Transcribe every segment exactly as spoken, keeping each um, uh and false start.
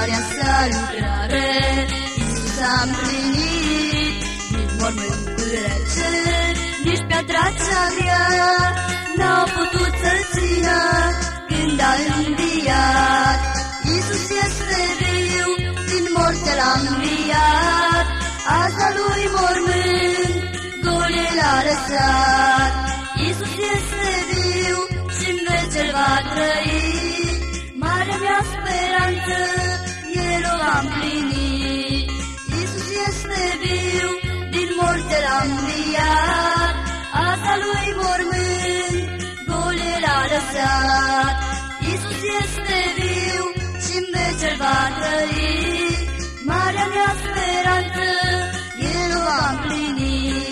marea sa lucrare, Iisus a împlinit, nici mormânt pârece, nici piatra cea grea n-au putut să-L țină când a înviat. Iisus este viu, din morte l-a înviat, azi a Lui mormânt gol El a lăsat. Iisus este viu și-n vece El va trăi, marea mea speranță El o va împlini. Iisus este viu, din morte l-a înviat, azi a Lui mormânt gol El a lăsat. Iisus este viu și-n vece El va trăi, marea mea speranță El o va împlini.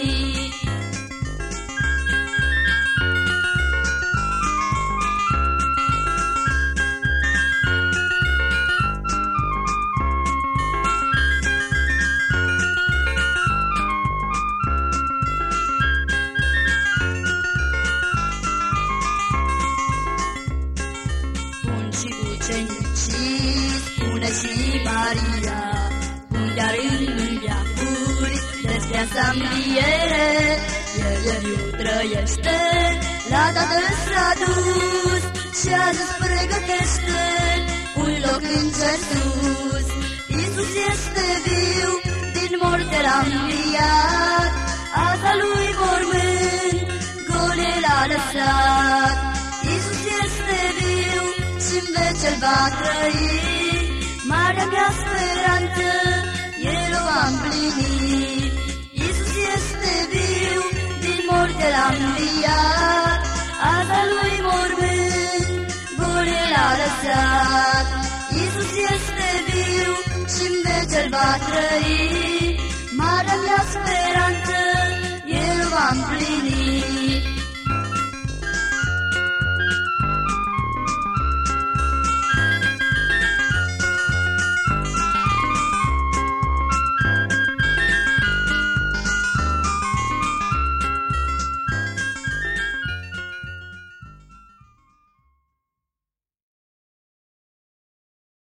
Ucenicii, spune și Maria, unde-ar în veacuri despre asta înviere, El viu trăiește, la Tatăl s-a dus și a zis pregătește un loc în cer sus. Iisus este viu, din morte l-a înviat, azi a Lui mormânt gol El a lăsat. Iisus este viu și-n vece El va trăi, marea mea speranță El o va împlini. Iisus este viu, din morte l-a înviat, azi a Lui mormânt gol El a lăsat. Iisus este viu și-n vece El va trăi,